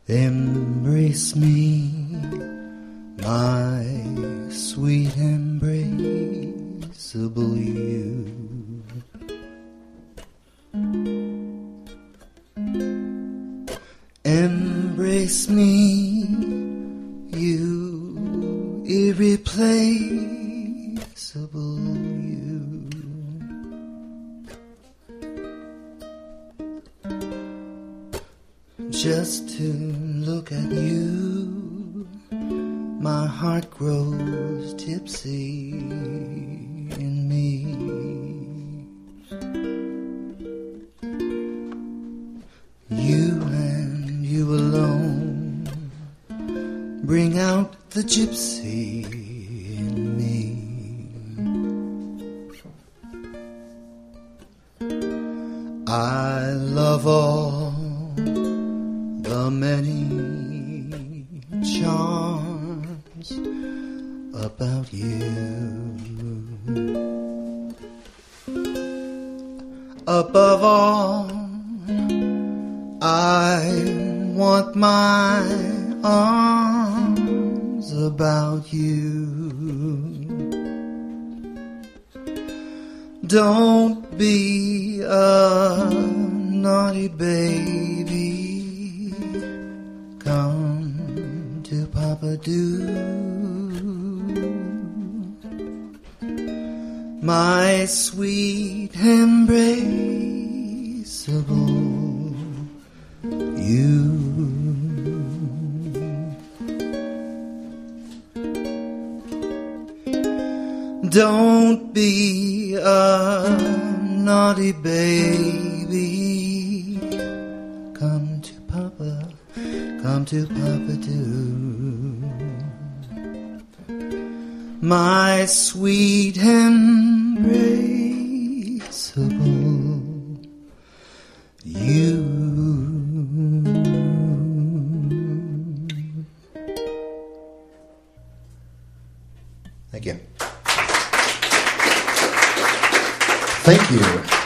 Embrace me, my sweet embraceable you. Embrace me, you irreplaceable you. Just to look at you, my heart grows tipsy in me. You and you alone bring out the gypsy in me. I love all the many charms about you. Above all, I want my arms about you. Don't be a naughty baby, come to Papa do. My sweet embraceable you. Don't be a naughty baby, come to Papa do. My sweet embraceable you. Thank you. Thank you.